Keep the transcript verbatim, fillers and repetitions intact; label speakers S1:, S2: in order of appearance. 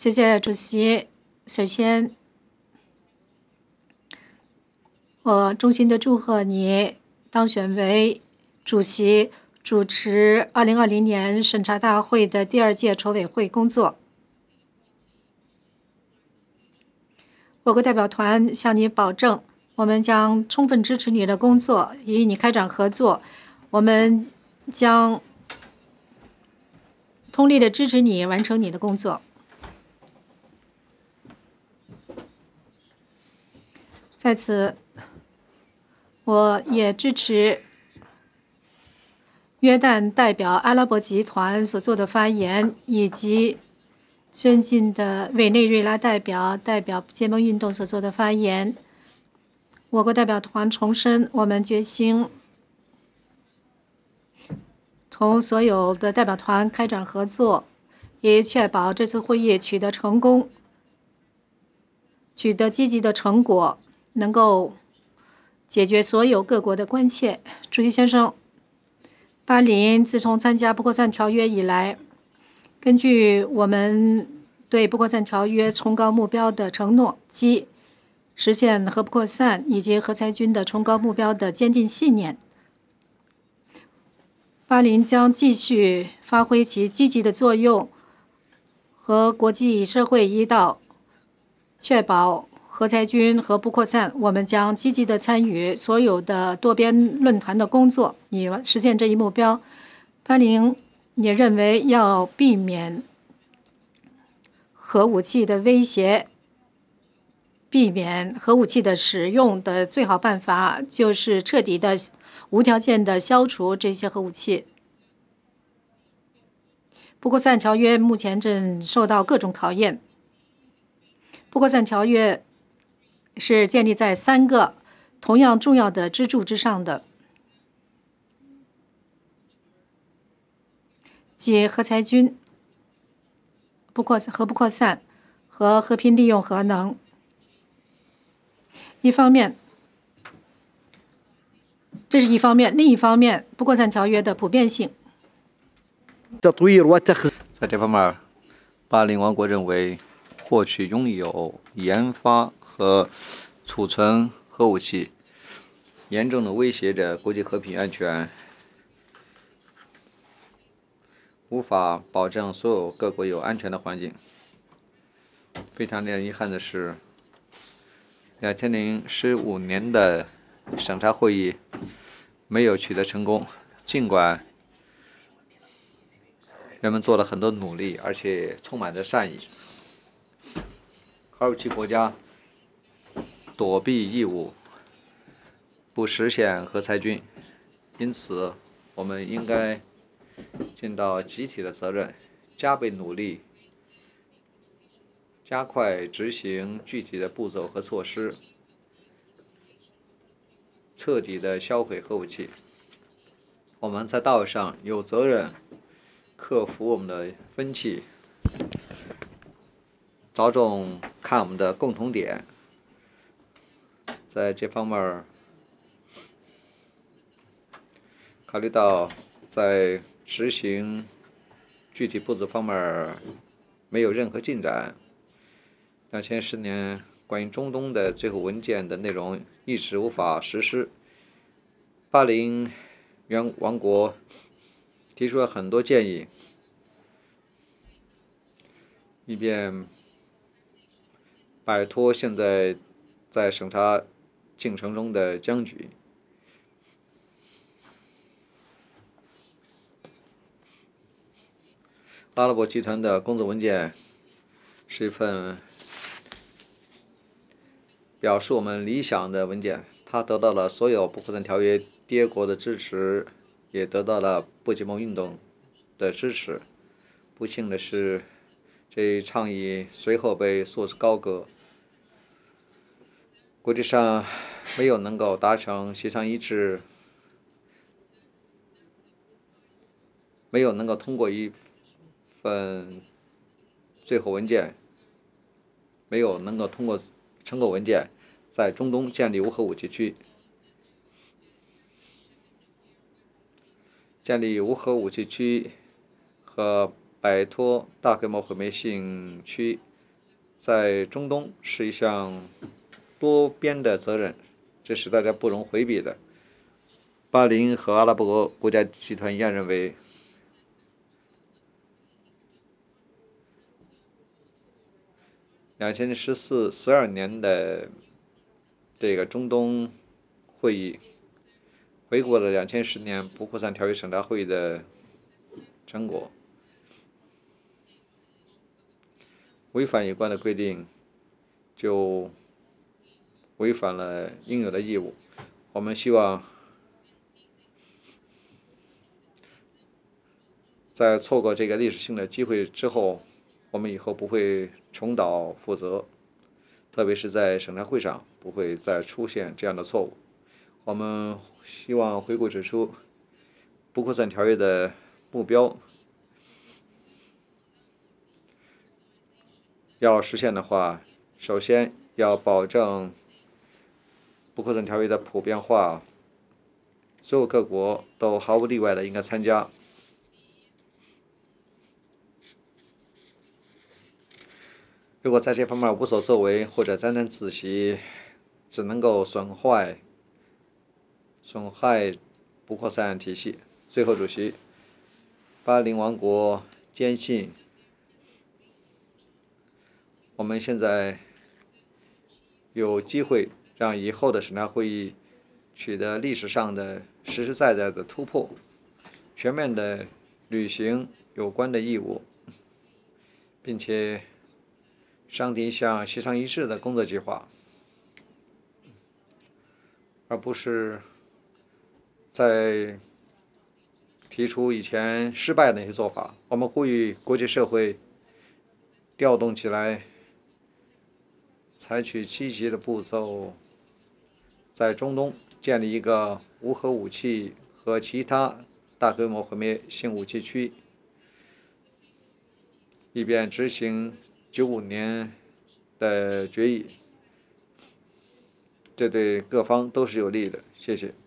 S1: 谢谢主席。首先，我衷心的祝贺你当选为主席，主持二零二零年审查大会的第二届筹委会工作。我国代表团向你保证，我们将充分支持你的工作，与你开展合作。我们将通力的支持你完成你的工作。在此，我也支持约旦代表阿拉伯集团所做的发言，以及尊敬的委内瑞拉代表代表结盟运动所做的发言。我国代表团重申，我们决心同所有的代表团开展合作，以确保这次会议取得成功，取得积极的成果，能够解决所有各国的关切。主席先生，巴林自从参加不扩散条约以来，根据我们对不扩散条约崇高目标的承诺，即实现核不扩散以及核裁军的崇高目标的坚定信念，巴林将继续发挥其积极的作用，和国际社会一道确保核裁军和不扩散。我们将积极的参与所有的多边论坛的工作，以实现这一目标。巴林也认为，要避免核武器的威胁，避免核武器的使用的最好办法，就是彻底的、无条件的消除这些核武器。不扩散条约目前正受到各种考验。不扩散条约是建立在三个同样重要的支柱之上的，即核裁军、不扩核不扩散和和平利用核能。一方面，这是一方面；另一方面，不扩散条约的普遍性。
S2: 在这方面，巴林王国认为，获取、拥有、研发和储存核武器，严重的威胁着国际和平安全，无法保证所有各国有安全的环境。非常令人遗憾的是，两千零十五年的审查会议没有取得成功，尽管人们做了很多努力，而且充满着善意。核武器国家躲避义务，不实现核裁军，因此我们应该尽到集体的责任，加倍努力，加快执行具体的步骤和措施，彻底的销毁核武器。我们在道义上有责任克服我们的分歧，着重看我们的共同点。在这方面，考虑到在执行具体步骤方面没有任何进展，两千十年关于中东的最后文件的内容一直无法实施。巴林原王国提出了很多建议，以便摆脱现在在审查进程中的僵局。阿拉伯集团的工作文件是一份表示我们理想的文件，它得到了所有不扩散条约缔国的支持，也得到了不结盟运动的支持。不幸的是，这一倡议随后被束之高阁，国际上没有能够达成协商一致，没有能够通过一份最后文件，没有能够通过成果文件，在中东建立无核武器区。建立无核武器区和摆脱大规模毁灭性区在中东是一项多边的责任，这是大家不容回避的。巴林和阿拉伯国家集团一样认为，两千十四十二年的这个中东会议回顾了两千十年不扩散条约审查会议的成果，违反有关的规定就违反了应有的义务。我们希望在错过这个历史性的机会之后，我们以后不会重蹈覆辙，特别是在审查会上不会再出现这样的错误。我们希望回顾指出，不扩散条约的目标要实现的话，首先要保证不扩散条约的普遍化，所有各国都毫无例外的应该参加。如果在这方面无所作为或者沾沾自喜，只能够损坏损害不扩散体系。最后，主席，巴林王国坚信，我们现在有机会让以后的审查会议取得历史上的实实在在的突破，全面的履行有关的义务，并且商定一项协商一致的工作计划，而不是在提出以前失败的那些做法。我们呼吁国际社会调动起来，采取积极的步骤，在中东建立一个无核武器和其他大规模毁灭性武器区，以便执行九五年的决议。这对各方都是有利的。谢谢。